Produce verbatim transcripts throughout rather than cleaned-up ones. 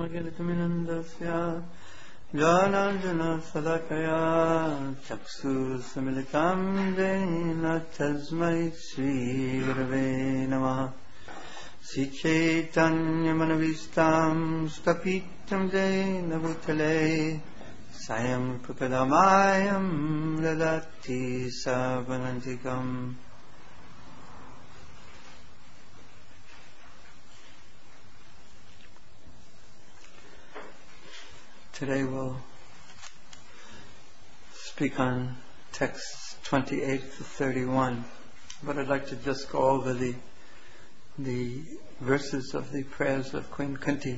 Magiritaminandasya Jananjana Salakaya Chaksusmilitam Jena Tasmai Sri Gurave Namaha Sri Chaitanya Manavistam Stapitam Jena Bhutale Sayam Prapadamayam Ladati Savanantikam. Today we'll speak on texts twenty-eight to thirty-one, but I'd like to just go over the the verses of the prayers of Queen Kunti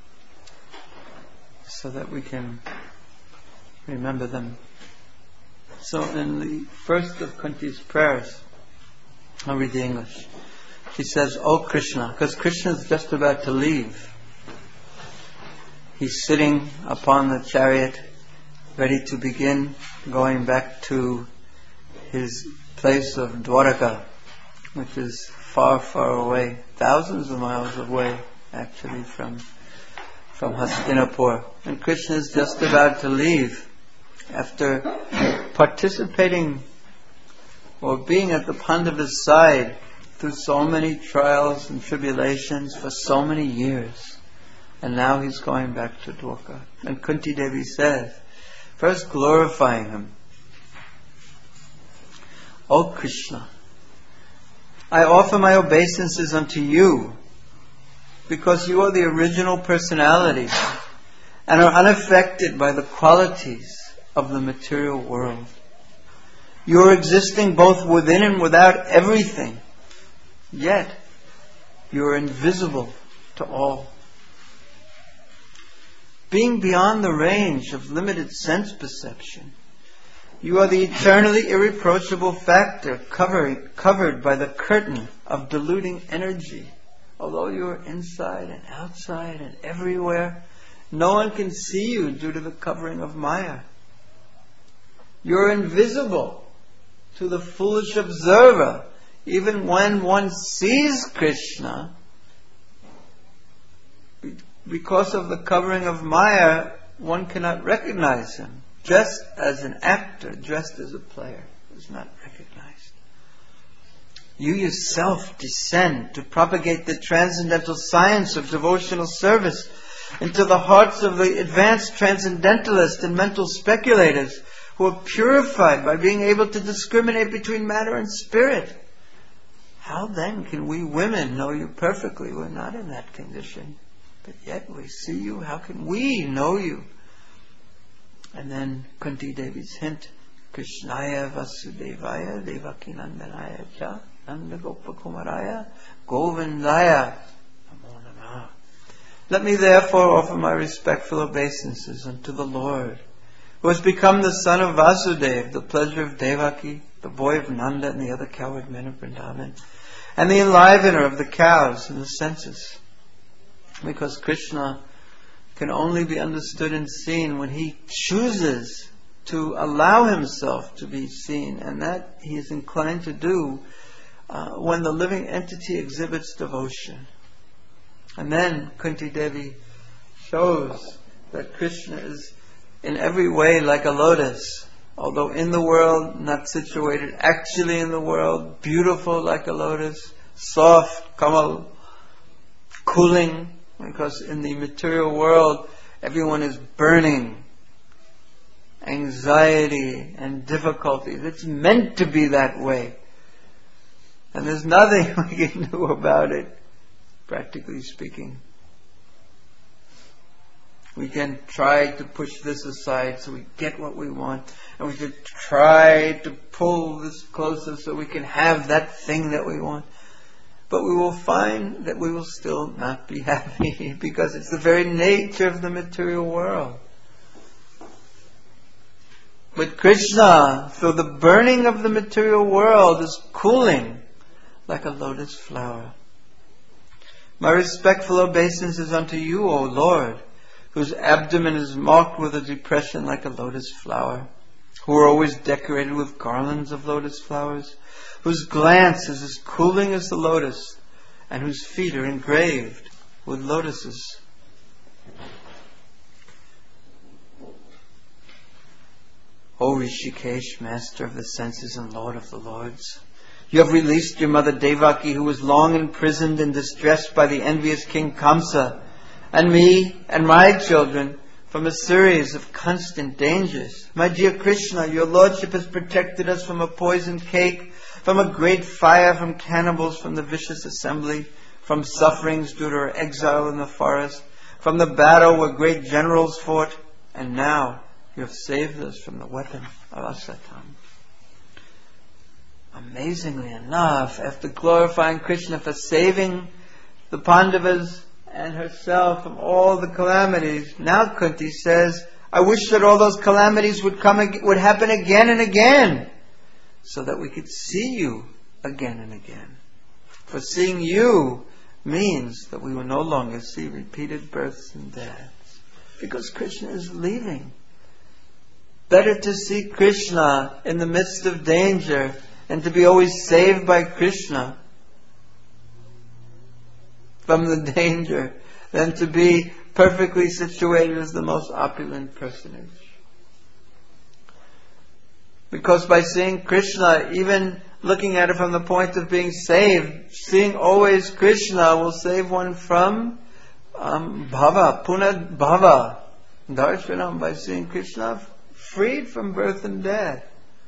so that we can remember them. So in the first of Kunti's prayers, I'll read the English. She says, "O Krishna," because Krishna is just about to leave. He's sitting upon the chariot, ready to begin going back to his place of Dwaraka, which is far, far away, thousands of miles away, actually, from from Hastinapur. And Krishna is just about to leave after participating or being at the Pandava's side through so many trials and tribulations for so many years. And now he's going back to Dwarka. And Kunti Devi says, first glorifying him, "O Krishna, I offer my obeisances unto you because you are the original personality and are unaffected by the qualities of the material world. You are existing both within and without everything, yet you are invisible to all. Being beyond the range of limited sense perception, you are the eternally irreproachable factor covered, covered by the curtain of diluting energy. Although you are inside and outside and everywhere, no one can see you due to the covering of Maya. You are invisible to the foolish observer. Even when one sees Krishna, because of the covering of Maya, one cannot recognize him. Just as an actor, dressed as a player, is not recognized. You yourself descend to propagate the transcendental science of devotional service into the hearts of the advanced transcendentalists and mental speculators who are purified by being able to discriminate between matter and spirit. How then can we women know you perfectly? We're not in that condition. But yet we see you. How can we know you?" And then Kunti Devi's hint, "Krishnaya Vasudevaya Devakinandanaya Cha Nanda Gopakumaraya Govindaya Namo Namaha." Let me therefore offer my respectful obeisances unto the Lord, who has become the son of Vasudeva, the pleasure of Devaki, the boy of Nanda and the other cowherd men of Vrindavan, and the enlivener of the cows and the senses. Because Krishna can only be understood and seen when he chooses to allow himself to be seen, and that he is inclined to do uh, when the living entity exhibits devotion. And then Kunti Devi shows that Krishna is in every way like a lotus, although in the world not situated actually in the world, beautiful like a lotus, soft, kamal, cooling. Because in the material world, everyone is burning. Anxiety and difficulties. It's meant to be that way. And there's nothing we can do about it, practically speaking. We can try to push this aside so we get what we want. And we should try to pull this closer so we can have that thing that we want. But we will find that we will still not be happy because it's the very nature of the material world. With Krishna, so the burning of the material world is cooling like a lotus flower. My respectful obeisance is unto you, O Lord, whose abdomen is marked with a depression like a lotus flower, who are always decorated with garlands of lotus flowers, whose glance is as cooling as the lotus, and whose feet are engraved with lotuses. O Rishikesh, master of the senses and lord of the lords, you have released your mother Devaki, who was long imprisoned and distressed by the envious King Kamsa, and me and my children from a series of constant dangers. My dear Krishna, your lordship has protected us from a poisoned cake, from a great fire, from cannibals, from the vicious assembly, from sufferings due to our exile in the forest, from the battle where great generals fought, and now you have saved us from the weapon of Asatan. Amazingly enough, after glorifying Krishna for saving the Pandavas and herself from all the calamities, now Kunti says, I wish that all those calamities would come, would happen again and again, so that we could see you again and again. For seeing you means that we will no longer see repeated births and deaths, because Krishna is leaving. Better to see Krishna in the midst of danger and to be always saved by Krishna from the danger than to be perfectly situated as the most opulent personage. Because by seeing Krishna, even looking at it from the point of being saved, seeing always Krishna will save one from um, bhava, punad bhava, darshanam, by seeing Krishna freed from birth and death.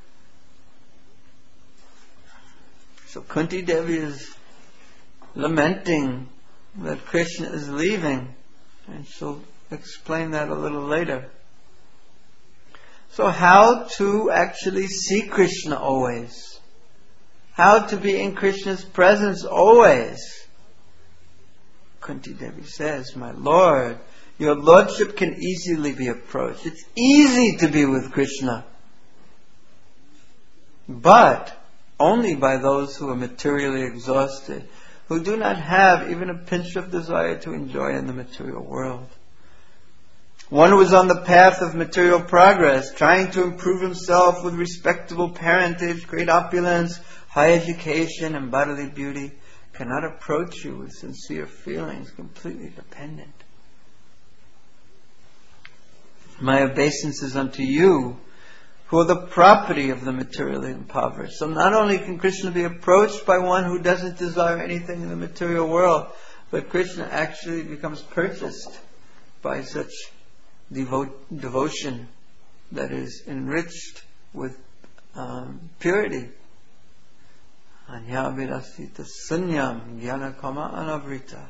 So Kunti Devi is lamenting that Krishna is leaving, and she'll explain that a little later. So how to actually see Krishna always? How to be in Krishna's presence always? Kunti Devi says, my Lord, your lordship can easily be approached. It's easy to be with Krishna, but only by those who are materially exhausted, who do not have even a pinch of desire to enjoy in the material world. One who is on the path of material progress, trying to improve himself with respectable parentage, great opulence, high education, and bodily beauty, cannot approach you with sincere feelings, completely dependent. My obeisances unto you, who are the property of the materially impoverished. So not only can Krishna be approached by one who doesn't desire anything in the material world, but Krishna actually becomes purchased by such devo- devotion that is enriched with um, purity. Anya virasita sunyam jnana kama anavrita.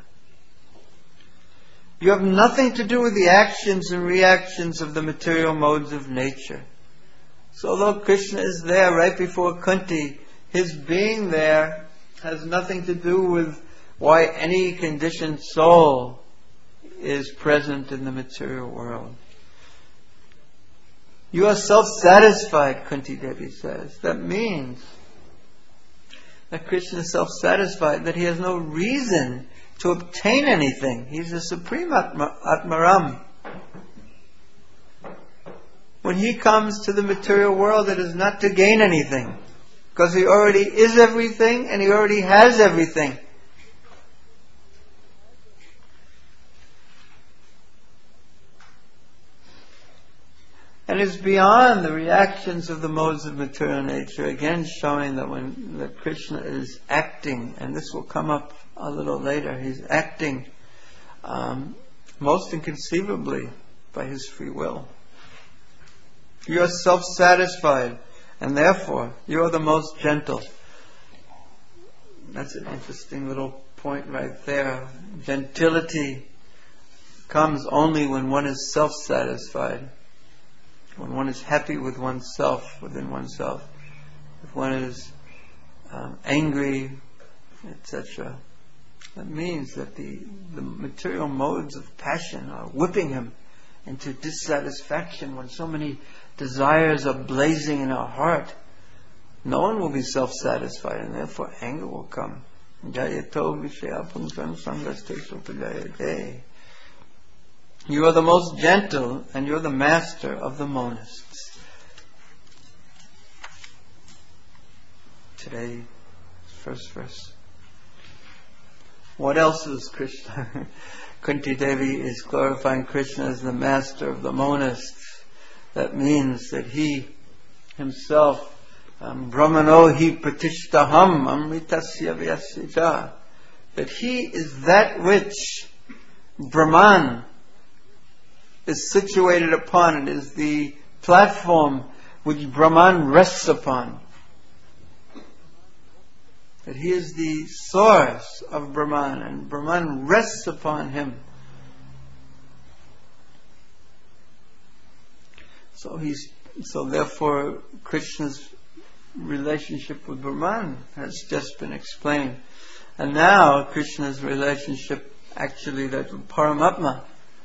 You have nothing to do with the actions and reactions of the material modes of nature. So although Krishna is there right before Kunti, his being there has nothing to do with why any conditioned soul is present in the material world. You are self-satisfied, Kunti Devi says. That means that Krishna is self-satisfied, that he has no reason to obtain anything. He's the supreme Atma, Atmaram. When he comes to the material world, it is not to gain anything, because he already is everything and he already has everything. And is beyond the reactions of the modes of material nature, again showing that when that Krishna is acting, and this will come up a little later, he's acting um, most inconceivably by his free will. You are self-satisfied, and therefore you are the most gentle. That's an interesting little point right there. Gentility comes only when one is self-satisfied, when one is happy with oneself, within oneself, if one is um, angry, et cetera. That means that the, the material modes of passion are whipping him into dissatisfaction. When so many desires are blazing in our heart, no one will be self-satisfied, and therefore anger will come. You are the most gentle, and you are the master of the monists. Today, first verse. What else is Krishna? Kunti Devi is glorifying Krishna as the master of the monists. That means that he himself, um, Brahmano hi pratishtaham amritasya vyasya, that he is that which Brahman is situated upon. It is the platform which Brahman rests upon. That he is the source of Brahman, and Brahman rests upon him. So he's so therefore Krishna's relationship with Brahman has just been explained. And now Krishna's relationship, actually that Paramatma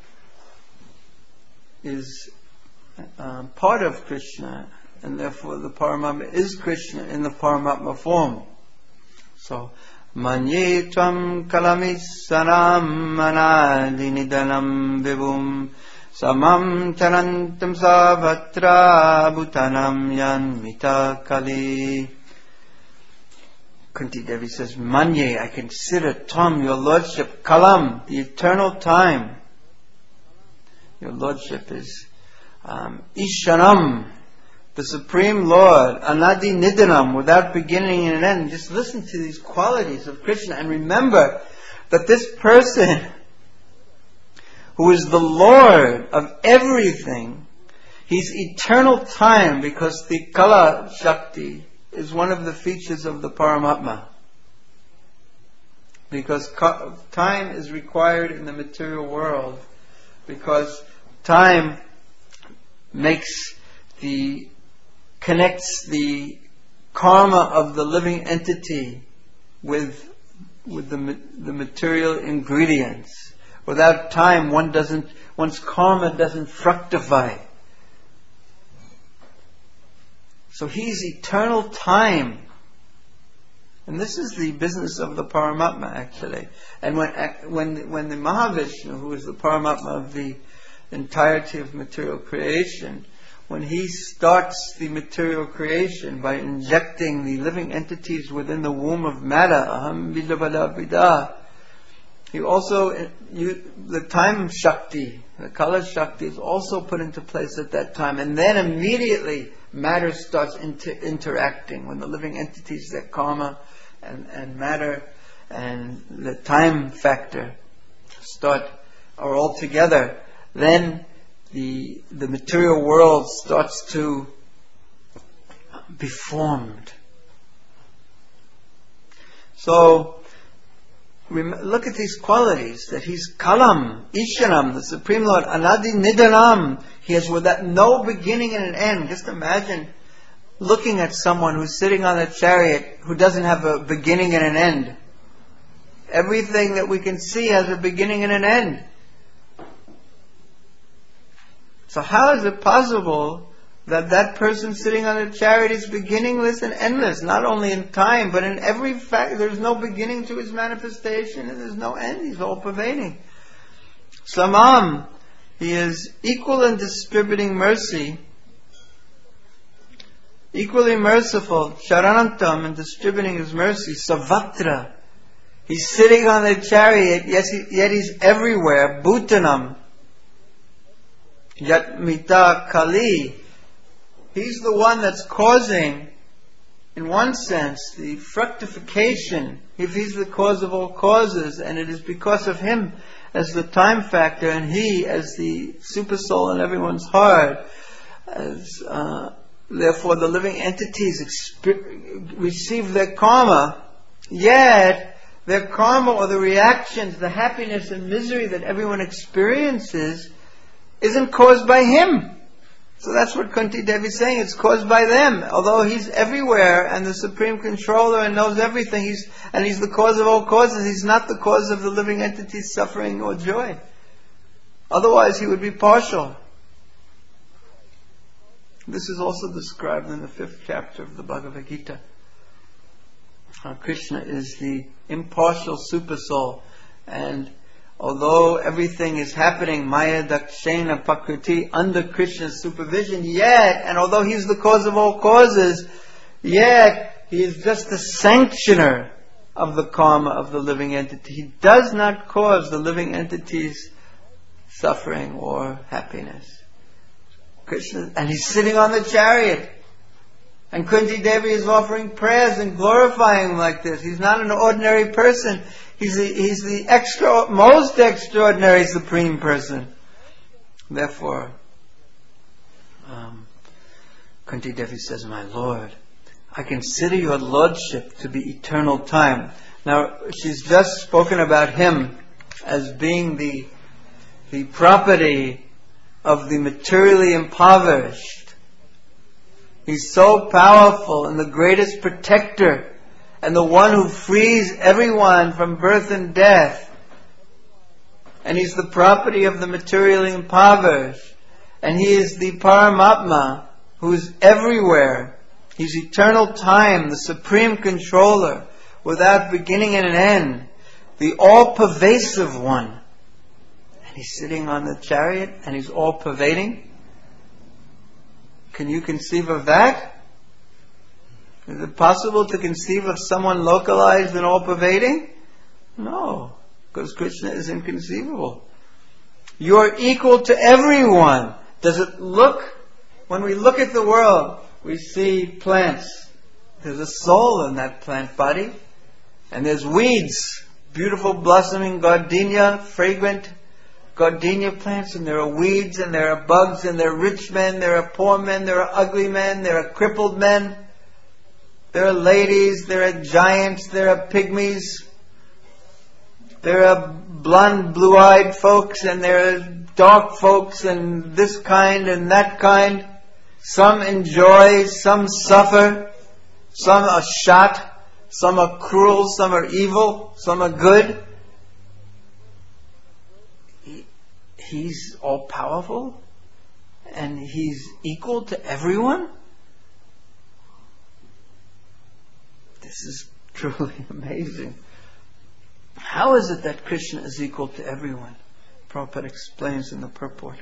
is uh, part of Krishna, and therefore the Paramatma is Krishna in the Paramatma form. So, Manye tvam kalamisaram anadinidanam vibhum samam charantam savatra bhutanam yanmita kali. Kunti Devi says, Manye, I consider Tvam, your lordship, Kalam, the eternal time. Your lordship is um, Isharam, the Supreme Lord, Anadi Nidanam, without beginning and end. Just listen to these qualities of Krishna and remember that this person who is the Lord of everything, he's eternal time, because the Kala Shakti is one of the features of the Paramatma. Because time is required in the material world, because time makes the connects the karma of the living entity with with the the material ingredients. Without time, one doesn't one's karma doesn't fructify. So he's eternal time, and this is the business of the Paramatma actually. And when when when the Mahavishnu, who is the Paramatma of the entirety of material creation, when he starts the material creation by injecting the living entities within the womb of matter, aham vidabada vida, he also, you, the time Shakti, the Kala Shakti is also put into place at that time. And then immediately matter starts inter- interacting. When the living entities, their karma and, and matter and the time factor start, are all together, then the the material world starts to be formed. So rem- look at these qualities, that he's Kalam, Isharam, the Supreme Lord, Anadi Nidanam. He has without no beginning and an end. Just imagine looking at someone who's sitting on a chariot who doesn't have a beginning and an end. Everything that we can see has a beginning and an end. So how is it possible that that person sitting on a chariot is beginningless and endless? Not only in time, but in every fact. There's no beginning to his manifestation, and there's no end. He's all pervading. Samam, he is equal in distributing mercy, equally merciful. Sharanantam, in distributing his mercy. Savatra, he's sitting on the chariot, yet, he, yet he's everywhere. Bhutanam, Yatmita Kali, he's the one that's causing, in one sense, the fructification, if he's the cause of all causes, and it is because of him as the time factor, and he as the super soul in everyone's heart, as uh, therefore the living entities exp- receive their karma, yet their karma, or the reactions, the happiness and misery that everyone experiences, isn't caused by him. So that's what Kunti Devi is saying. It's caused by them. Although he's everywhere and the supreme controller and knows everything, he's and he's the cause of all causes, he's not the cause of the living entity's suffering or joy. Otherwise he would be partial. This is also described in the fifth chapter of the Bhagavad Gita. How Krishna is the impartial super soul, and although everything is happening Maya Dakshena Pakriti under Krishna's supervision, yet, and although he's the cause of all causes, yet he is just the sanctioner of the karma of the living entity. He does not cause the living entity's suffering or happiness. Krishna, and he's sitting on the chariot. And Kunti Devi is offering prayers and glorifying him like this. He's not an ordinary person. He's the, he's the extra, most extraordinary supreme person. Therefore, um, Kunti Devi says, "My Lord, I consider your lordship to be eternal time." Now, she's just spoken about him as being the, the property of the materially impoverished. He's so powerful and the greatest protector and the one who frees everyone from birth and death. And he's the property of the materially impoverished. And he is the Paramatma who is everywhere. He's eternal time, the supreme controller, without beginning and an end, the all-pervasive one. And he's sitting on the chariot and he's all-pervading. Can you conceive of that? Is it possible to conceive of someone localized and all-pervading? No, because Krishna is inconceivable. You are equal to everyone. Does it look, when we look at the world, we see plants. There's a soul in that plant body. And there's weeds, beautiful blossoming gardenia, fragrant gardenia plants, and there are weeds, and there are bugs, and there are rich men, there are poor men, there are ugly men, there are crippled men, there are ladies, there are giants, there are pygmies, there are blonde, blue-eyed folks, and there are dark folks, and this kind and that kind. Some enjoy, some suffer, some are shot, some are cruel, some are evil, some are good. He's all-powerful and he's equal to everyone? This is truly amazing. How is it that Krishna is equal to everyone? Prabhupada explains in the purport.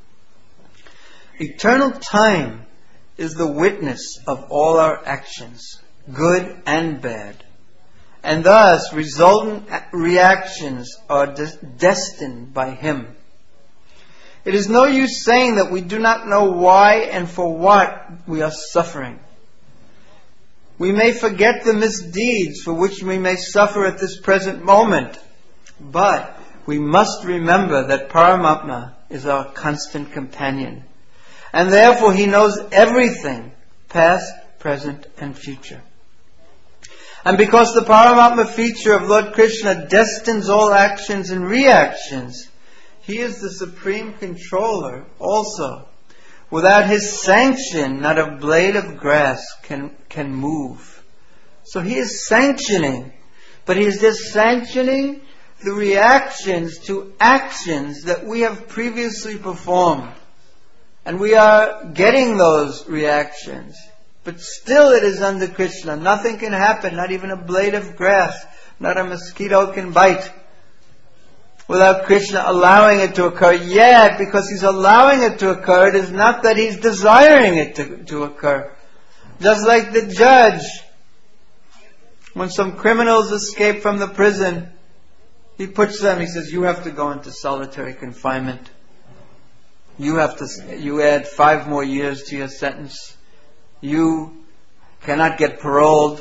Eternal time is the witness of all our actions, good and bad. And thus resultant reactions are des- destined by him. It is no use saying that we do not know why and for what we are suffering. We may forget the misdeeds for which we may suffer at this present moment, but we must remember that Paramatma is our constant companion, and therefore he knows everything, past, present, and future. And because the Paramatma feature of Lord Krishna destines all actions and reactions, he is the supreme controller also. Without his sanction, not a blade of grass can, can move. So he is sanctioning, but he is just sanctioning the reactions to actions that we have previously performed. And we are getting those reactions. But still it is under Krishna. Nothing can happen, not even a blade of grass, not a mosquito can bite, without Krishna allowing it to occur. Yet, because he's allowing it to occur, it is not that he's desiring it to, to occur. Just like the judge, when some criminals escape from the prison, he puts them, he says, you have to go into solitary confinement. You have to, you add five more years to your sentence. You cannot get paroled.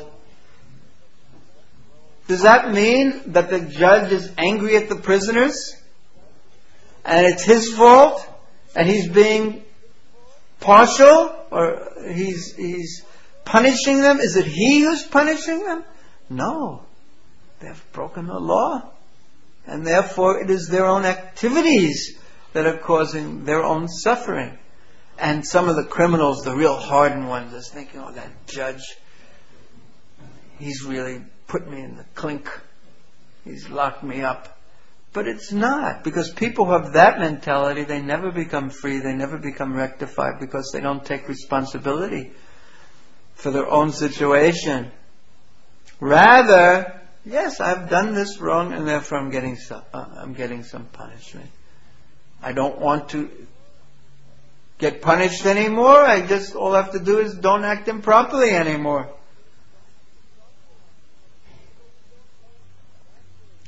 Does that mean that the judge is angry at the prisoners? And it's his fault? And he's being partial? Or he's, he's punishing them? Is it he who's punishing them? No. They've broken the law. And therefore it is their own activities that are causing their own suffering. And some of the criminals, the real hardened ones, are thinking, oh, that judge, he's really put me in the clink. He's locked me up. But it's not. Because people who have that mentality, they never become free, they never become rectified, because they don't take responsibility for their own situation. Rather, yes, I've done this wrong, and therefore I'm getting some, uh, I'm getting some punishment. I don't want to get punished anymore. I just, all I have to do is don't act improperly anymore.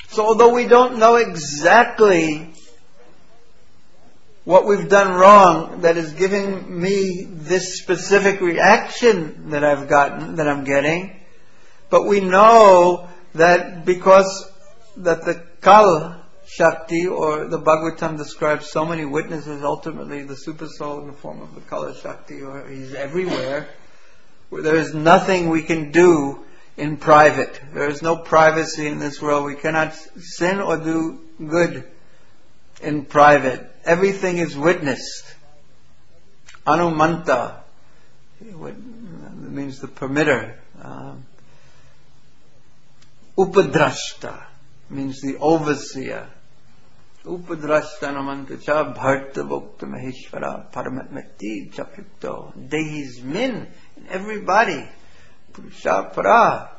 So although we don't know exactly what we've done wrong that is giving me this specific reaction that I've gotten, that I'm getting, but we know that because that the Kal Shakti, or the Bhagavatam describes so many witnesses, ultimately the Super Soul in the form of the Kala Shakti, or he's everywhere, where there is nothing we can do in private. There is no privacy in this world. We cannot sin or do good in private. Everything is witnessed. Anumanta, it means the permitter. Um, Upadrashta means the overseer. Upadrashta namanta cha bharta bhokta maheshvara paramatmati chapyukto. Dehis min, in everybody. Purusha para.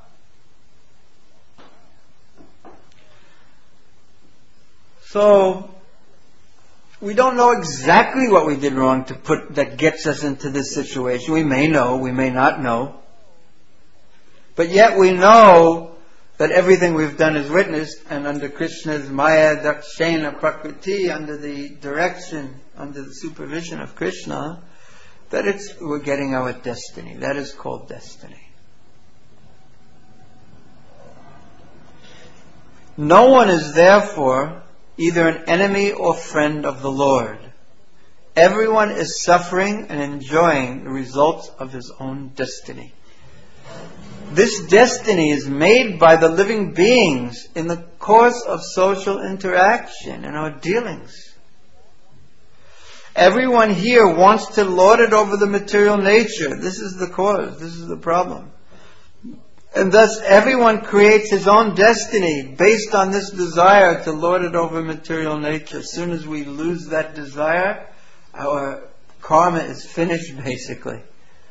So, we don't know exactly what we did wrong to put that gets us into this situation. We may know, we may not know. But yet we know that everything we've done is witnessed, and under Krishna's Maya Dakshena Prakriti, under the direction, under the supervision of Krishna, that it's we're getting our destiny. That is called destiny. No one is therefore either an enemy or friend of the Lord. Everyone is suffering and enjoying the results of his own destiny. This destiny is made by the living beings in the course of social interaction and our dealings. Everyone here wants to lord it over the material nature. This is the cause. This is the problem. And thus everyone creates his own destiny based on this desire to lord it over material nature. As soon as we lose that desire, our karma is finished, basically.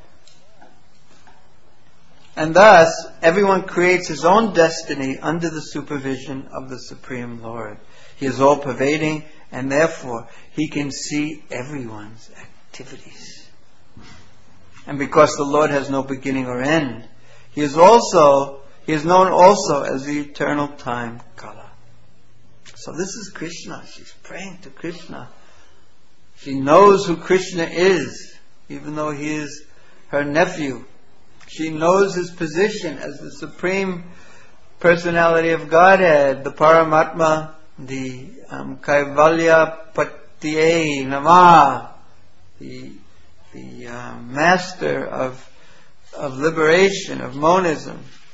And thus, everyone creates his own destiny under the supervision of the Supreme Lord. He is all-pervading, and therefore, he can see everyone's activities. And because the Lord has no beginning or end, he is also, he is known also as the eternal time, Kala. So this is Krishna. She's praying to Krishna. She knows who Krishna is, even though he is her nephew. She knows his position as the Supreme Personality of Godhead, the Paramatma, the um, Kaivalya Patiye Nama, the, the uh, master of, of liberation, of monism.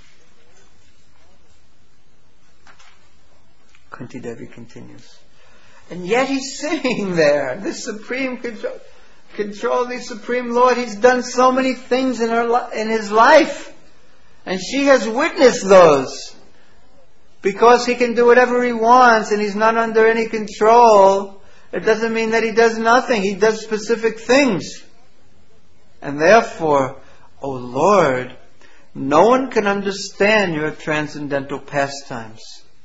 Kunti Devi continues. And yet he's sitting there, this Supreme Control. Control the Supreme Lord. He's done so many things in her li- in his life, and she has witnessed those. Because he can do whatever he wants and he's not under any control, it doesn't mean that he does nothing. He does specific things. And therefore, O Lord, no one can understand your transcendental pastimes,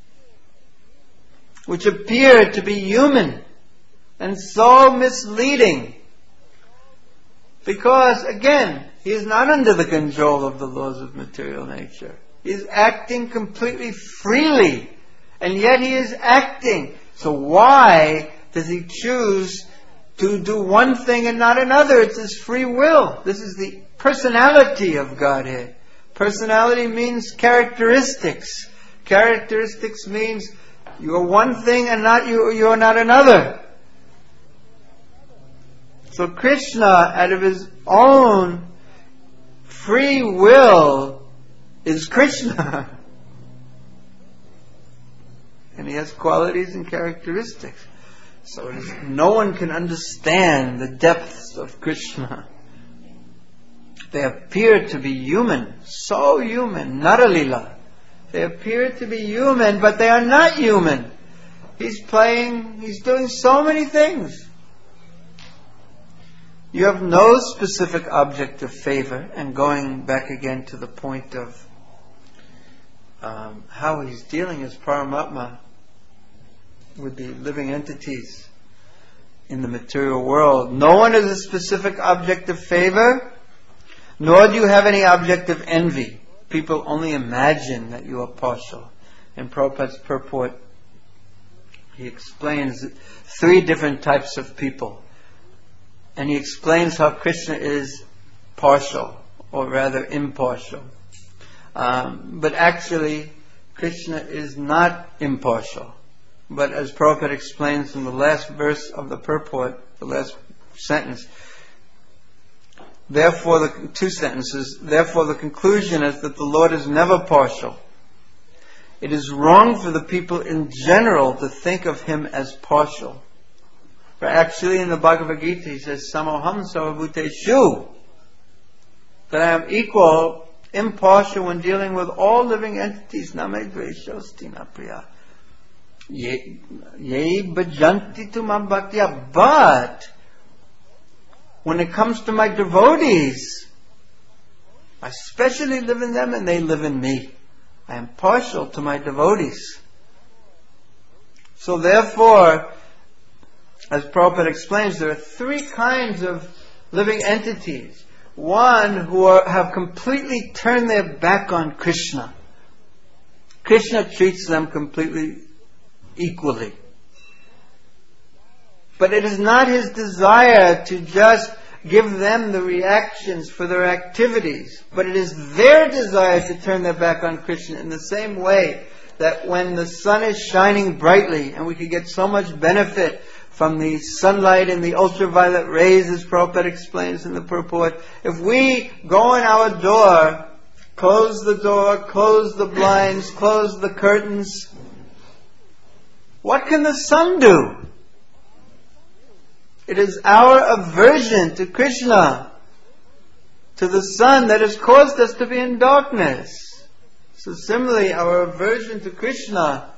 which appear to be human and so misleading. Because, again, he is not under the control of the laws of material nature. He is acting completely freely. And yet he is acting. So why does he choose to do one thing and not another? It's his free will. This is the personality of Godhead. Personality means characteristics. Characteristics means you are one thing and not you, you are not another. So Krishna, out of his own free will, is Krishna. And he has qualities and characteristics. So it is, no one can understand the depths of Krishna. They appear to be human, so human, Naralila. They appear to be human, but they are not human. He's playing, he's doing so many things. You have no specific object of favor, and going back again to the point of um, how he's dealing as Paramatma with the living entities in the material world. No one is a specific object of favor, nor do you have any object of envy. People only imagine that you are partial. In Prabhupada's purport, he explains three different types of people. And he explains how Krishna is partial, or rather impartial. Um, but actually, Krishna is not impartial. But as Prabhupada explains in the last verse of the purport, the last sentence, therefore the two sentences, therefore the conclusion is that the Lord is never partial. It is wrong for the people in general to think of Him as partial. For actually in the Bhagavad Gita he says, Samoham sarvabhuteshu, that I am equal, impartial when dealing with all living entities. Name dveshosti na priya. Ye bhajanti tu mam bhaktya. But when it comes to my devotees, I specially live in them and they live in me. I am partial to my devotees. So therefore, as Prabhupada explains, there are three kinds of living entities. One who are, have completely turned their back on Krishna. Krishna treats them completely equally. But it is not His desire to just give them the reactions for their activities, but it is their desire to turn their back on Krishna, in the same way that when the sun is shining brightly, and we can get so much benefit from the sunlight and the ultraviolet rays, as Prabhupada explains in the purport, if we go in our door, close the door, close the blinds, close the curtains, what can the sun do? It is our aversion to Krishna, to the sun, that has caused us to be in darkness. So similarly, our aversion to Krishna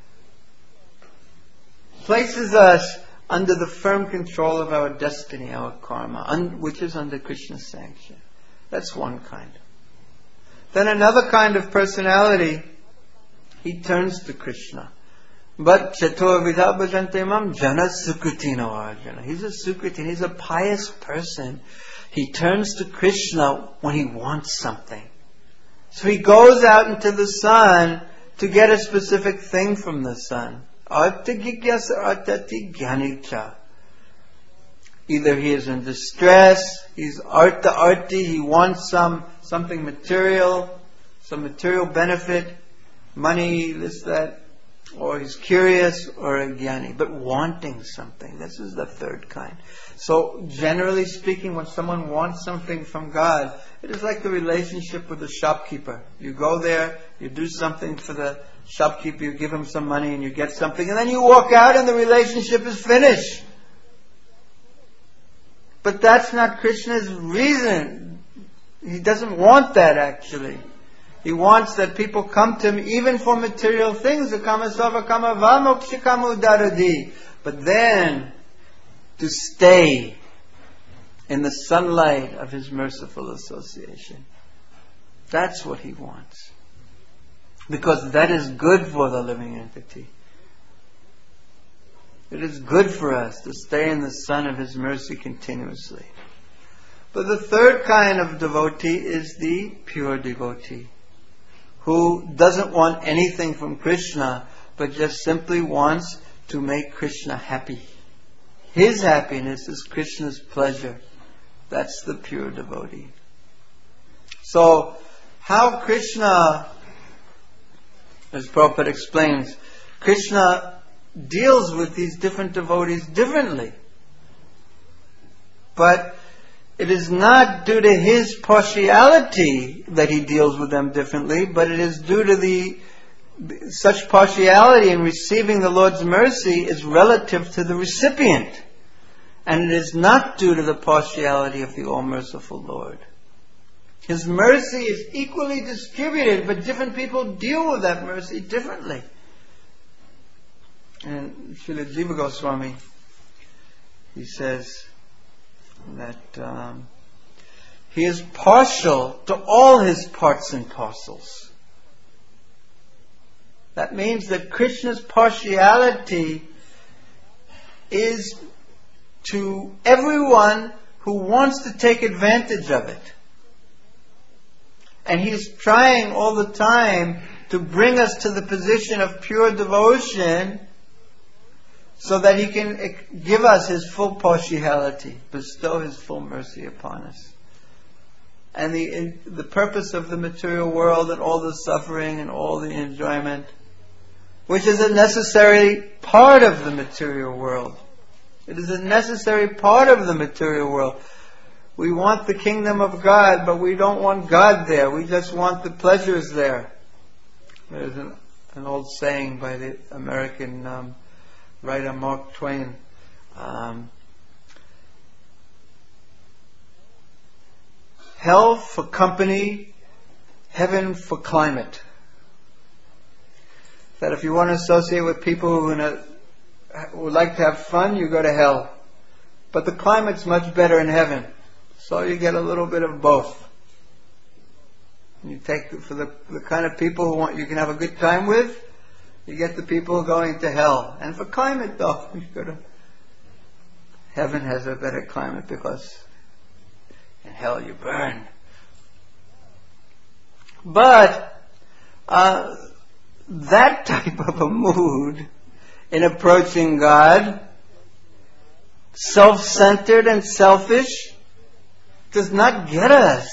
places us under the firm control of our destiny, our karma, un- which is under Krishna's sanction. That's one kind. Then another kind of personality, he turns to Krishna. But Chatur Vidha Bhajante Mam Jana Sukritino Arjuna. He's a Sukritin, he's a pious person. He turns to Krishna when he wants something. So he goes out into the sun to get a specific thing from the sun. Artha Gigyasa Artati Gyanicha. Either he is in distress, he's Artha Arti, he wants some something material, some material benefit, money, this, that, or he's curious, or a jnani, but wanting something. This is the third kind. So generally speaking, when someone wants something from God, it is like the relationship with the shopkeeper. You go there, you do something for the shopkeeper, you give him some money and you get something, and then you walk out and the relationship is finished. But that's not Krishna's reason. He doesn't want that actually. He wants that people come to Him even for material things. But then, to stay in the sunlight of His merciful association. That's what He wants. Because that is good for the living entity. It is good for us to stay in the sun of His mercy continuously. But the third kind of devotee is the pure devotee, who doesn't want anything from Krishna, but just simply wants to make Krishna happy. His happiness is Krishna's pleasure. That's the pure devotee. So, how Krishna, as Prabhupada explains, Krishna deals with these different devotees differently. But it is not due to His partiality that He deals with them differently, but it is due to the such partiality in receiving the Lord's mercy is relative to the recipient. And it is not due to the partiality of the all-merciful Lord. His mercy is equally distributed, but different people deal with that mercy differently. And Srila Jiva Goswami, he says that um, He is partial to all His parts and parcels. That means that Krishna's partiality is to everyone who wants to take advantage of it. And He's trying all the time to bring us to the position of pure devotion so that He can give us His full partiality, bestow His full mercy upon us. And the, in, the purpose of the material world and all the suffering and all the enjoyment, which is a necessary part of the material world. It is a necessary part of the material world. We want the kingdom of God, but we don't want God there. We just want the pleasures there. There's an, an old saying by the American um, writer Mark Twain. Um, Hell for company, heaven for climate. That if you want to associate with people who, in a, who would like to have fun, you go to hell. But the climate's much better in heaven. So you get a little bit of both. You take for the, the kind of people who want you can have a good time with, you get the people going to hell. And for climate though, you go to heaven has a better climate because in hell you burn. But uh, that type of a mood in approaching God, self-centered and selfish, does not get us.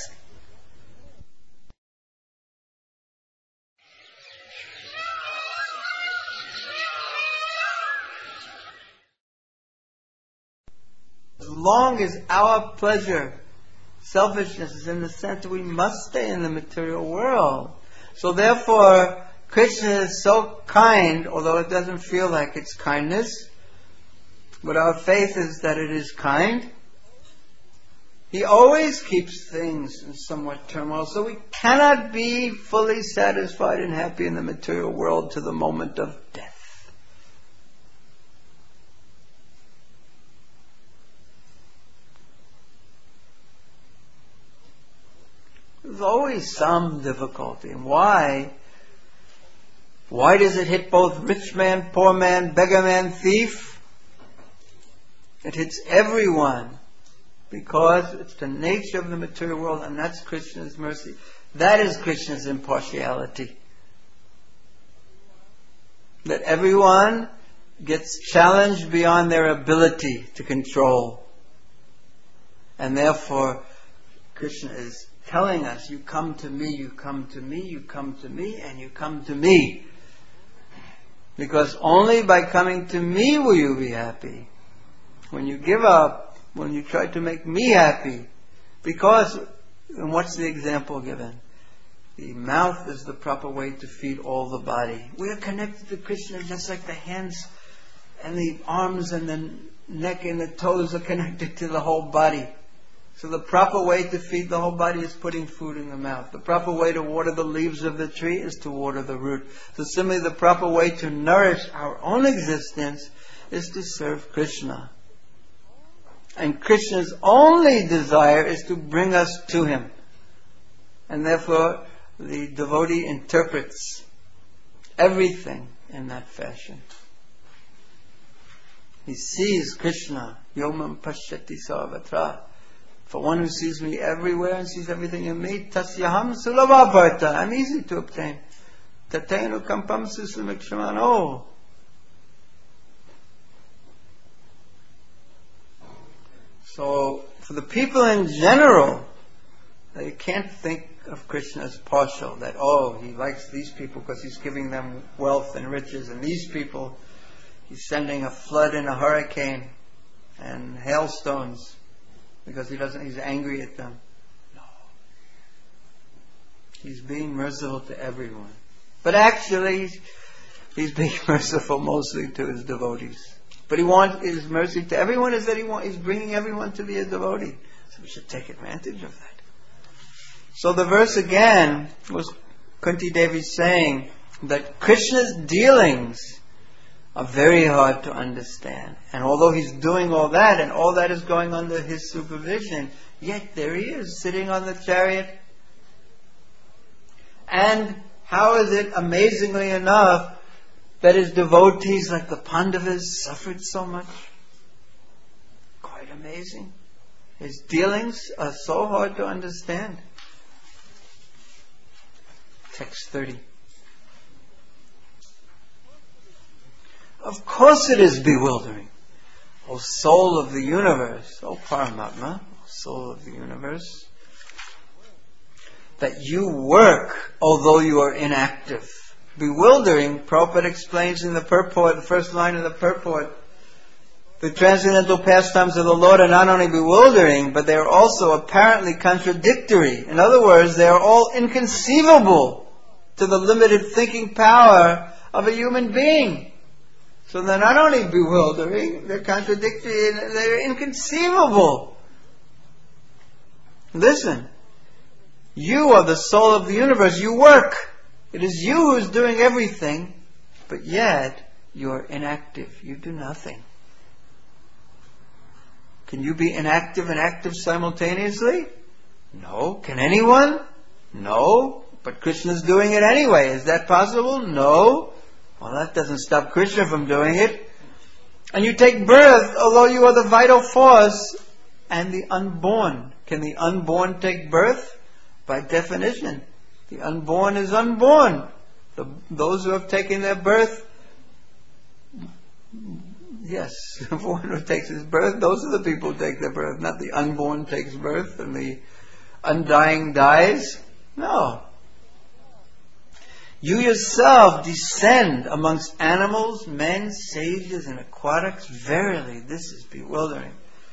As long as our pleasure, selfishness is in the center, we must stay in the material world. So therefore, Krishna is so kind, although it doesn't feel like it's kindness, but our faith is that it is kind. He always keeps things in somewhat turmoil, so we cannot be fully satisfied and happy in the material world to the moment of death. There's always some difficulty. And why? Why does it hit both rich man, poor man, beggar man, thief? It hits everyone. Because it's the nature of the material world, and that's Krishna's mercy. That is Krishna's impartiality. That everyone gets challenged beyond their ability to control. And therefore, Krishna is telling us, you come to me, you come to me, you come to me, and you come to me. Because only by coming to me will you be happy. When you give up, when you try to make me happy, because, and what's the example given? The mouth is the proper way to feed all the body. We are connected to Krishna just like the hands and the arms and the neck and the toes are connected to the whole body. So the proper way to feed the whole body is putting food in the mouth. The proper way to water the leaves of the tree is to water the root. So similarly, the proper way to nourish our own existence is to serve Krishna. And Krishna's only desire is to bring us to Him. And therefore, the devotee interprets everything in that fashion. He sees Krishna, Yomam Pashyati Sarvatra. For one who sees me everywhere and sees everything in me, Tasyaham Sulabhabharta. I'm easy to obtain. Tatenu Kampam Susumikshramano. So, for the people in general, they can't think of Krishna as partial, that, oh, He likes these people because He's giving them wealth and riches, and these people, He's sending a flood and a hurricane and hailstones because He doesn't, He's angry at them. No. He's being merciful to everyone. But actually, He's being merciful mostly to His devotees. But He wants His mercy to everyone is that He wants, He's bringing everyone to be a devotee. So we should take advantage of that. So the verse again was Kunti Devi saying that Krishna's dealings are very hard to understand. And although He's doing all that, and all that is going under His supervision, yet there He is, sitting on the chariot. And how is it, amazingly enough, that His devotees, like the Pandavas, suffered so much? Quite amazing. His dealings are so hard to understand. Text thirty. Of course it is bewildering. O soul of the universe, O Paramatma, O soul of the universe, that you work although you are inactive. Bewildering, Prabhupada explains in the purport, the first line of the purport, the transcendental pastimes of the Lord are not only bewildering, but they are also apparently contradictory. In other words, they are all inconceivable to the limited thinking power of a human being. So they're not only bewildering, they're contradictory, and they're inconceivable. Listen, you are the soul of the universe. You work. It is you who is doing everything, but yet you are inactive. You do nothing. Can you be inactive and active simultaneously? No. Can anyone? No. But Krishna's doing it anyway. Is that possible? No. Well, that doesn't stop Krishna from doing it. And you take birth, although you are the vital force, and the unborn. Can the unborn take birth? By definition, the unborn is unborn. The, those who have taken their birth, yes, the one who takes his birth, those are the people who take their birth. Not the unborn takes birth and the undying dies. No. You yourself descend amongst animals, men, sages, and aquatics. Verily, this is bewildering.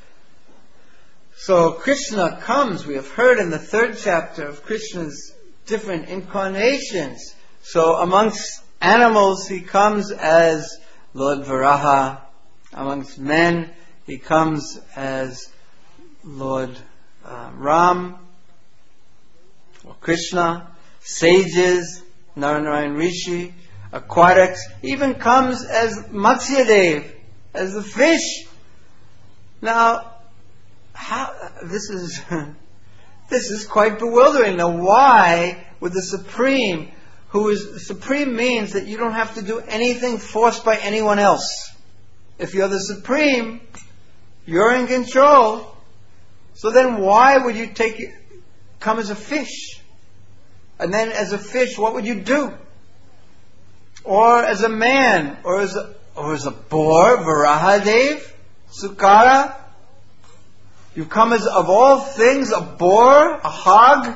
So Krishna comes, we have heard in the third chapter of Krishna's different incarnations. So amongst animals, he comes as Lord Varaha. Amongst men, he comes as Lord uh, Ram or Krishna. Sages, Narayana Rishi. Aquatics, even comes as Matsyadev, as the fish. Now, how, this is this is quite bewildering. Now, why would the Supreme, who is Supreme, means that you don't have to do anything forced by anyone else. If you're the Supreme, you're in control. So then, why would you take come as a fish? And then, as a fish, what would you do? Or as a man, or as a, or as a boar, Varahadev, Sukara. You come as, of all things, a boar, a hog.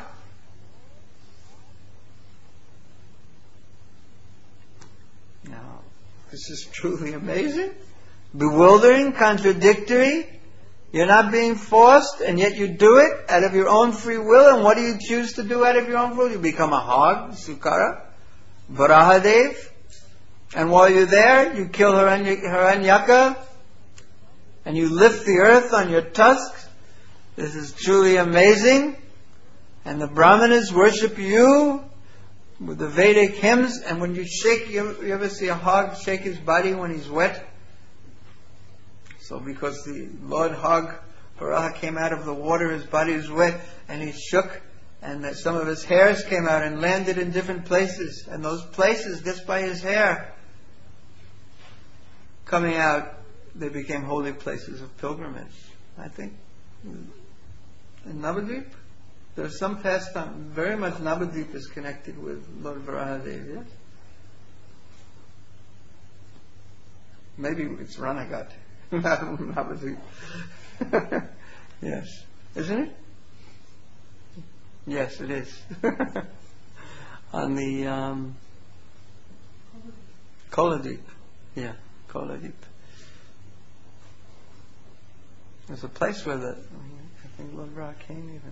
Now, this is truly amazing, bewildering, contradictory. You're not being forced, and yet you do it out of your own free will. And what do you choose to do out of your own free will? You become a hog, Sukara, Varahadev. And while you're there, you kill Hiranyaka, and you lift the earth on your tusks. This is truly amazing. And the Brahmanas worship you with the Vedic hymns. And when you shake, you, you ever see a hog shake his body when he's wet? So because the Lord Hog, Varaha, came out of the water, his body was wet, and he shook, and that some of his hairs came out and landed in different places. And those places, just by his hair coming out, they became holy places of pilgrimage. I think in Navadvip, there's some pastime, very much Navadvip is connected with Lord Varahadev, yes? Maybe it's Ranagat, not Navadvip. Yes. Isn't it? Yes, it is. On the um, Koladip. Yeah, Koladip. There's a place where the, I think Lord Ra came even.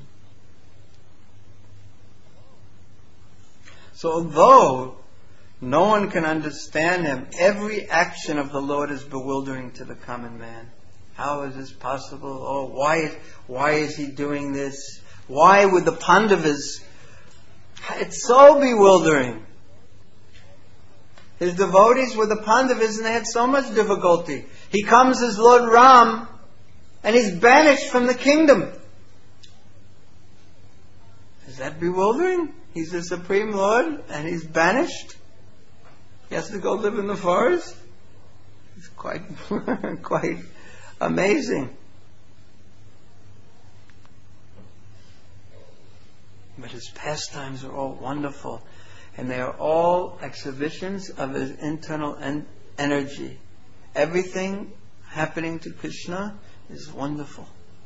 So although no one can understand him, every action of the Lord is bewildering to the common man. How is this possible? Oh, why is, why is he doing this? Why would the Pandavas? It's so bewildering. His devotees were the Pandavas and they had so much difficulty. He comes as Lord Ram and he's banished from the kingdom. Is that bewildering? He's the Supreme Lord and he's banished. He has to go live in the forest. It's quite, quite amazing. But his pastimes are all wonderful. And they are all exhibitions of his internal en- energy. Everything happening to Krishna is wonderful.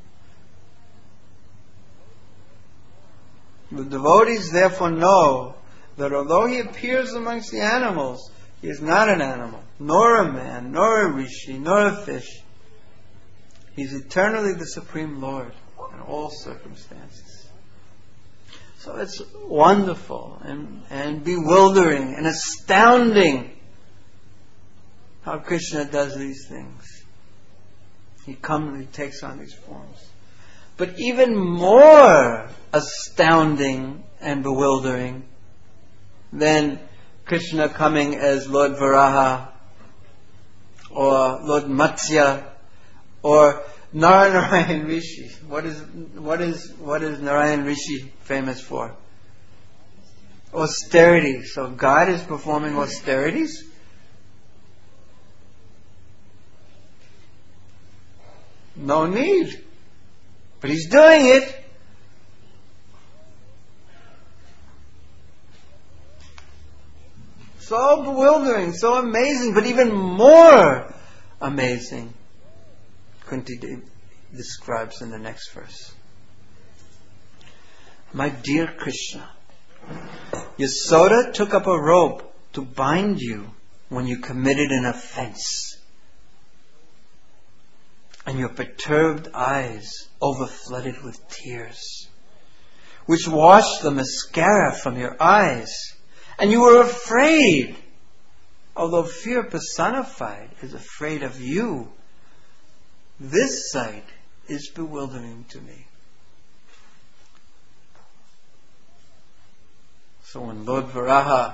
The devotees therefore know that although he appears amongst the animals, he is not an animal, nor a man, nor a rishi, nor a fish. He is eternally the Supreme Lord in all circumstances. So it's wonderful and, and bewildering and astounding how Krishna does these things. He comes, he takes on these forms. But even more astounding and bewildering than Krishna coming as Lord Varaha or Lord Matsya or Narayan Rishi. What is what is what is Narayan Rishi famous for? Austerity. So God is performing austerities? No need. But He's doing it. So bewildering, so amazing, but even more amazing, Kunti Devi describes in the next verse. My dear Krishna, Yasoda took up a rope to bind you when you committed an offense, and your perturbed eyes overflooded with tears, which washed the mascara from your eyes. And you were afraid, although fear personified is afraid of you. This sight is bewildering to me. So when Lord Varaha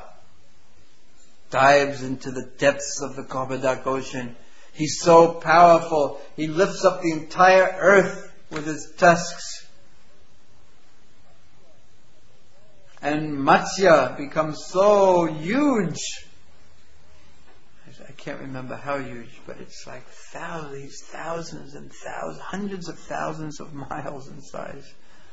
dives into the depths of the Gopadak ocean, he's so powerful, he lifts up the entire earth with his tusks. And Matsya becomes so huge. I can't remember how huge, but it's like thousands, thousands and thousands, hundreds of thousands of miles in size.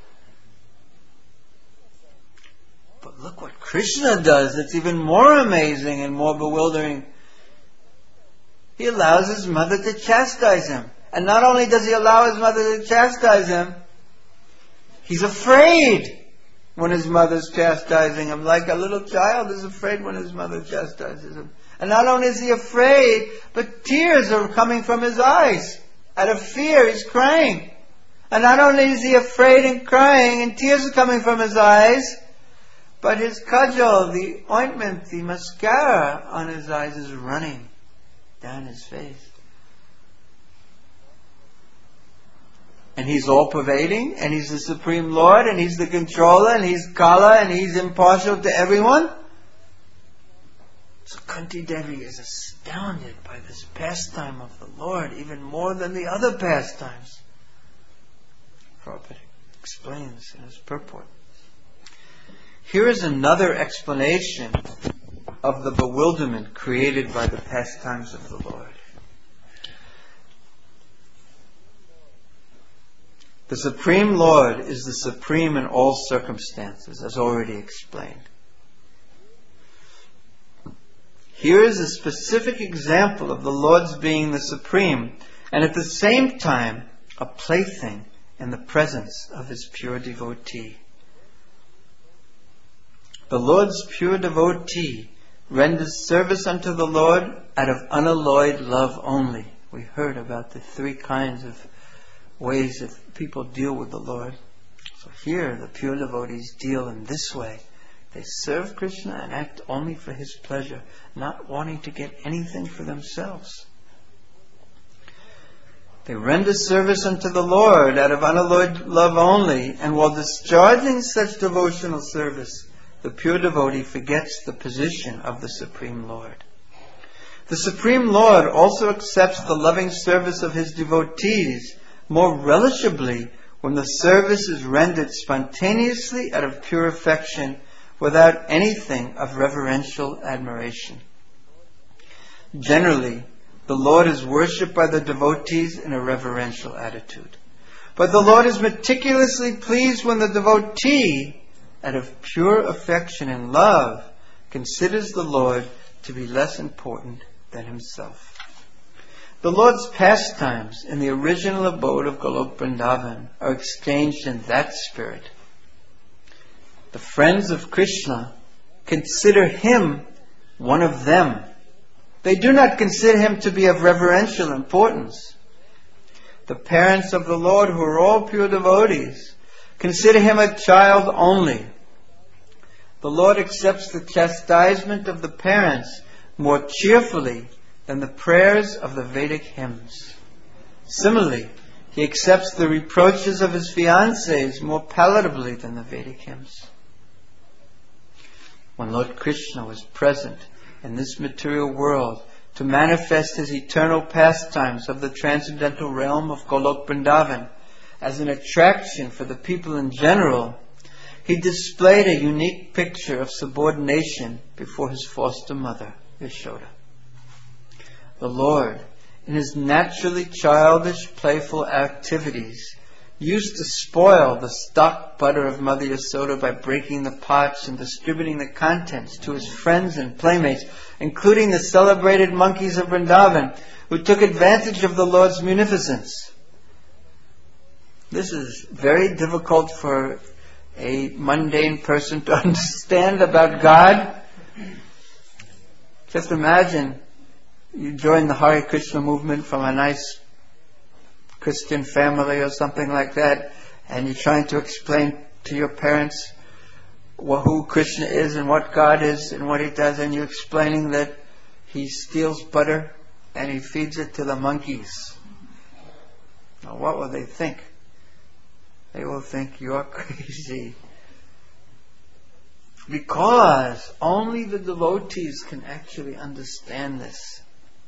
But look what Krishna does. It's even more amazing and more bewildering. He allows his mother to chastise him. And not only does he allow his mother to chastise him, he's afraid when his mother's chastising him, like a little child is afraid when his mother chastises him. And not only is he afraid, but tears are coming from his eyes. Out of fear, he's crying. And not only is he afraid and crying, and tears are coming from his eyes, but his kajal, the ointment, the mascara on his eyes is running down his face. And he's all-pervading, and he's the Supreme Lord, and he's the controller, and he's Kala, and he's impartial to everyone. So Kunti Devi is astounded by this pastime of the Lord, even more than the other pastimes. Prabhupada explains in his purport. Here is another explanation of the bewilderment created by the pastimes of the Lord. The Supreme Lord is the supreme in all circumstances, as already explained. Here is a specific example of the Lord's being the supreme, and at the same time a plaything in the presence of His pure devotee. The Lord's pure devotee renders service unto the Lord out of unalloyed love only. We heard about the three kinds of ways that people deal with the Lord. So here the pure devotees deal in this way. They serve Krishna and act only for His pleasure, not wanting to get anything for themselves. They render service unto the Lord out of unalloyed love only, and while discharging such devotional service, the pure devotee forgets the position of the Supreme Lord. The Supreme Lord also accepts the loving service of His devotees more relishably when the service is rendered spontaneously out of pure affection, without anything of reverential admiration. Generally, the Lord is worshipped by the devotees in a reverential attitude. But the Lord is meticulously pleased when the devotee, out of pure affection and love, considers the Lord to be less important than himself. The Lord's pastimes in the original abode of Golok Vrindavan are exchanged in that spirit. The friends of Krishna consider him one of them. They do not consider him to be of reverential importance. The parents of the Lord, who are all pure devotees, consider him a child only. The Lord accepts the chastisement of the parents more cheerfully than the prayers of the Vedic hymns. Similarly, he accepts the reproaches of his fiancées more palatably than the Vedic hymns. When Lord Krishna was present in this material world to manifest his eternal pastimes of the transcendental realm of Golok Vrindavan as an attraction for the people in general, he displayed a unique picture of subordination before his foster mother, Yashoda. The Lord, in his naturally childish, playful activities, used to spoil the stock butter of Mother Yashoda by breaking the pots and distributing the contents to his friends and playmates, including the celebrated monkeys of Vrindavan, who took advantage of the Lord's munificence. This is very difficult for a mundane person to understand about God. Just imagine you join the Hare Krishna movement from a nice Christian family or something like that, and you're trying to explain to your parents well, who Krishna is and what God is and what he does, and you're explaining that he steals butter and he feeds it to the monkeys. Now what will they think? They will think you're crazy. Because only the devotees can actually understand this.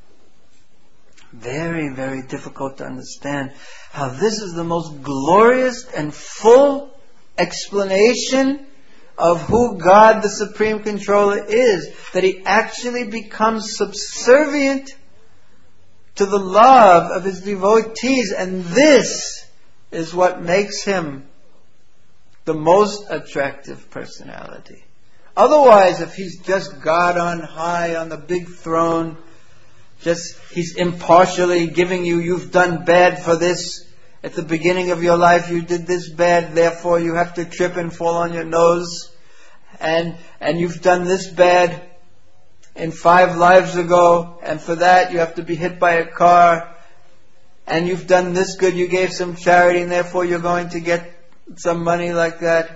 Very, very difficult to understand how this is the most glorious and full explanation of who God the Supreme Controller is. That he actually becomes subservient to the love of his devotees. And this is what makes him the most attractive personality. Otherwise, if he's just God on high on the big throne, just he's impartially giving you, you've done bad for this. At the beginning of your life you did this bad, therefore you have to trip and fall on your nose. And and you've done this bad in five lives ago, and for that you have to be hit by a car. And you've done this good, you gave some charity, and therefore you're going to get some money like that.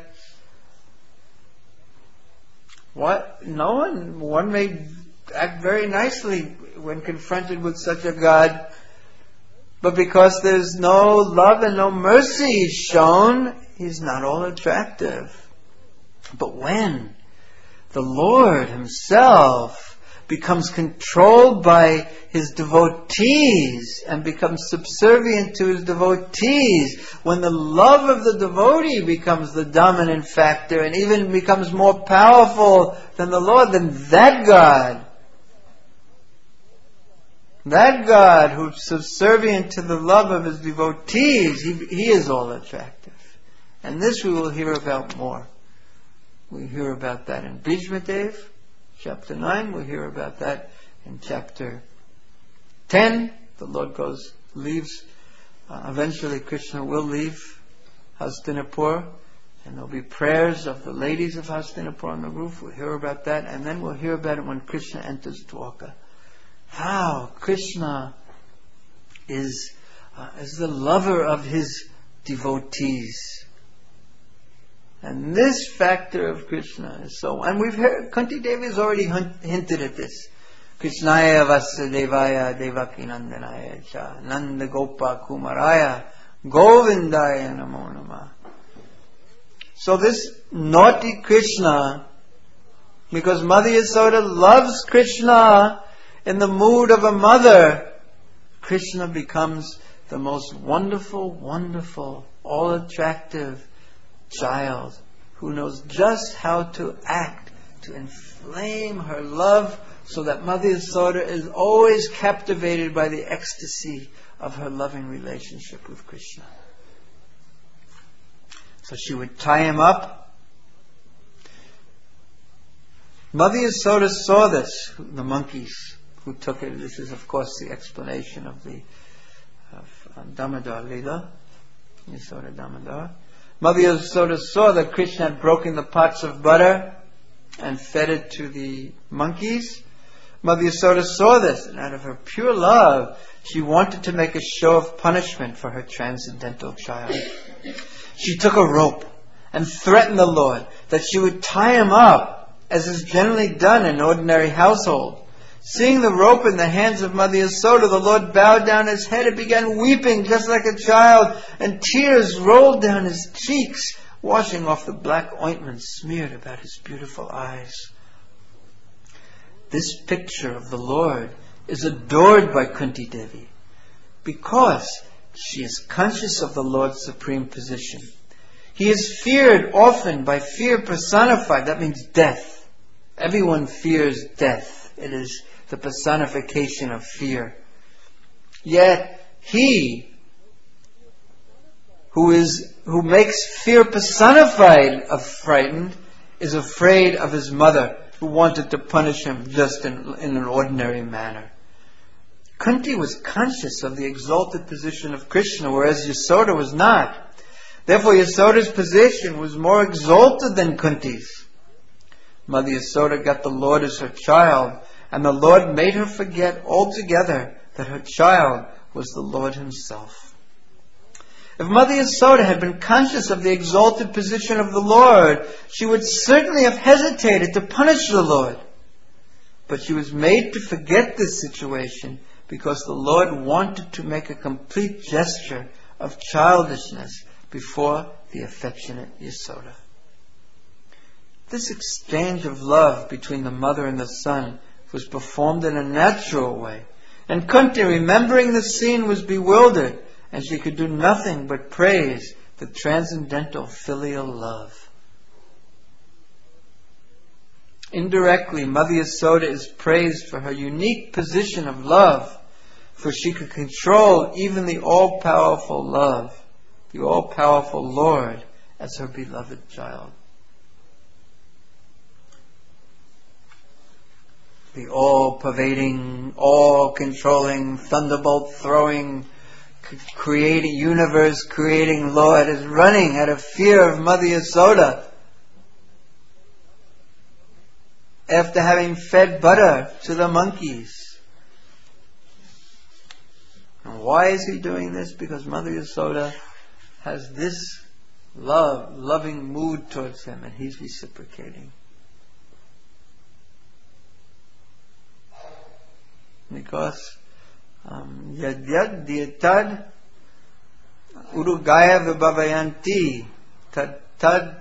What? No one, one may act very nicely when confronted with such a God, but because there's no love and no mercy shown, he's not all attractive. But when the Lord himself becomes controlled by his devotees and becomes subservient to his devotees, when the love of the devotee becomes the dominant factor and even becomes more powerful than the Lord, then that God, that God who's subservient to the love of his devotees, he, he is all attractive. And this we will hear about more. We hear about that in Bhishma Dev, chapter nine. We'll hear about that in chapter ten. The Lord goes, leaves. Uh, eventually Krishna will leave Hastinapur, and there'll be prayers of the ladies of Hastinapur on the roof. We'll hear about that, and then we'll hear about it when Krishna enters Dwarka. How Krishna is, uh, is the lover of his devotees. And this factor of Krishna is so... And we've heard, Kunti Devi has already hinted at this. Krishnaya Vasudevaya Devaki Nandanaya Cha Nanda Gopa Kumaraya Govindaya Namo Namah. So this naughty Krishna, because Mother Yasoda loves Krishna in the mood of a mother, Krishna becomes the most wonderful, wonderful, all-attractive child who knows just how to act to inflame her love, so that Mother Yasoda is always captivated by the ecstasy of her loving relationship with Krishna. So she would tie him up. Mother Yasoda saw this, the monkeys who took it. This is, of course, the explanation of the of um, Damodar Leela, Yasoda Damodar. Mother Yasoda saw that Krishna had broken the pots of butter and fed it to the monkeys. Mother Yasoda saw this, and out of her pure love, she wanted to make a show of punishment for her transcendental child. She took a rope and threatened the Lord that she would tie him up, as is generally done in an ordinary household. Seeing the rope in the hands of Mother Yasoda, the Lord bowed down his head and began weeping just like a child, and tears rolled down his cheeks, washing off the black ointment smeared about his beautiful eyes. This picture of the Lord is adored by Kunti Devi because she is conscious of the Lord's supreme position. He is feared often by fear personified. That means death. Everyone fears death. It is the personification of fear. Yet he who is who makes fear personified of frightened is afraid of his mother, who wanted to punish him just in, in an ordinary manner. Kunti was conscious of the exalted position of Krishna, whereas Yasoda was not. Therefore, Yasoda's position was more exalted than Kunti's. Mother Yasoda got the Lord as her child, and the Lord made her forget altogether that her child was the Lord himself. If Mother Yasoda had been conscious of the exalted position of the Lord, she would certainly have hesitated to punish the Lord. But she was made to forget this situation because the Lord wanted to make a complete gesture of childishness before the affectionate Yasoda. This exchange of love between the mother and the son was performed in a natural way, and Kunti, remembering the scene, was bewildered, and she could do nothing but praise the transcendental filial love. Indirectly, Mother Yasoda is praised for her unique position of love, for she could control even the all-powerful love, the all-powerful Lord, as her beloved child. The all-pervading, all-controlling, thunderbolt-throwing, creating universe, creating Lord is running out of fear of Mother Yasoda after having fed butter to the monkeys. And why is he doing this? Because Mother Yasoda has this love, loving mood towards him, and he's reciprocating. Because Yad yad dietad urugaya vibhavayanti tad tad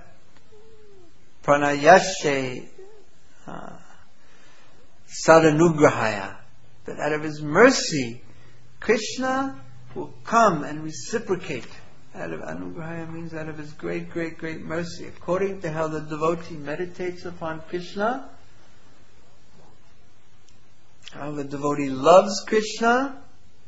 pranayashe sadanugrahaya. That out of his mercy, Krishna will come and reciprocate. Out of anugrahaya means out of his great, great, great mercy. According to how the devotee meditates upon Krishna, how the devotee loves Krishna,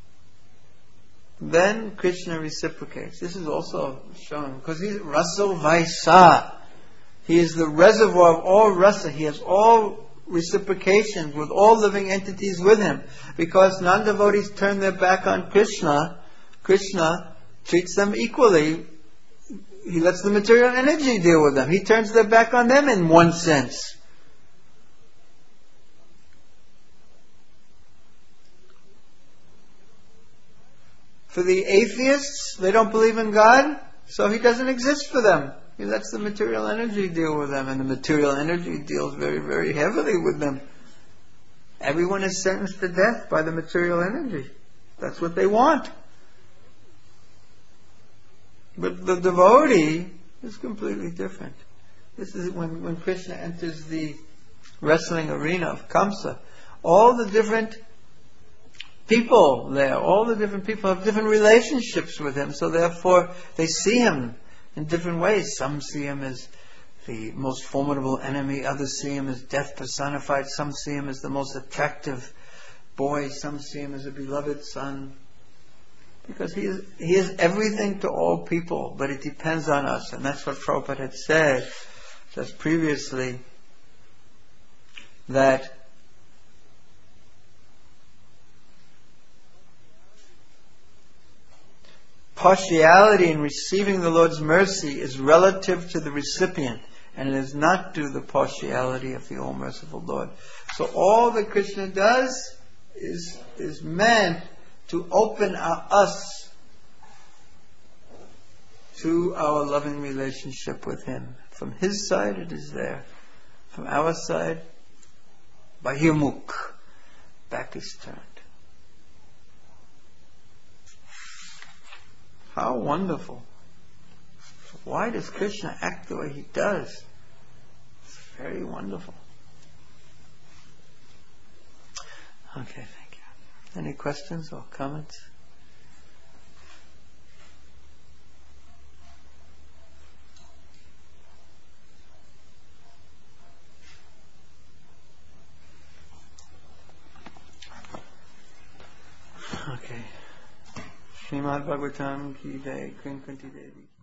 then Krishna reciprocates. This is also shown because he's Rasa Vaisa. He is the reservoir of all rasa. He has all reciprocation with all living entities with him. Because non-devotees turn their back on Krishna, Krishna treats them equally. He lets the material energy deal with them. He turns their back on them in one sense. For the atheists, they don't believe in God, so He doesn't exist for them. He lets the material energy deal with them, and the material energy deals very, very heavily with them. Everyone is sentenced to death by the material energy. That's what they want. But the devotee is completely different. This is when, when Krishna enters the wrestling arena of Kamsa. All the different people there, all the different people have different relationships with him, so therefore they see him in different ways. Some see him as the most formidable enemy, others see him as death personified, some see him as the most attractive boy, some see him as a beloved son. Because he is, he is everything to all people, but it depends on us. And that's what Prabhupada had said just previously, that partiality in receiving the Lord's mercy is relative to the recipient, and it is not due to the partiality of the all-merciful Lord. So all that Krishna does is, is meant to open our, us to our loving relationship with Him. From His side it is there. From our side, Bahirmukh, back is turned. How wonderful. Why does Krishna act the way He does? It's very wonderful. Okay, thank you. Any questions or comments? Okay. Srimad Bhagavatam ki jai, Kunti Devi.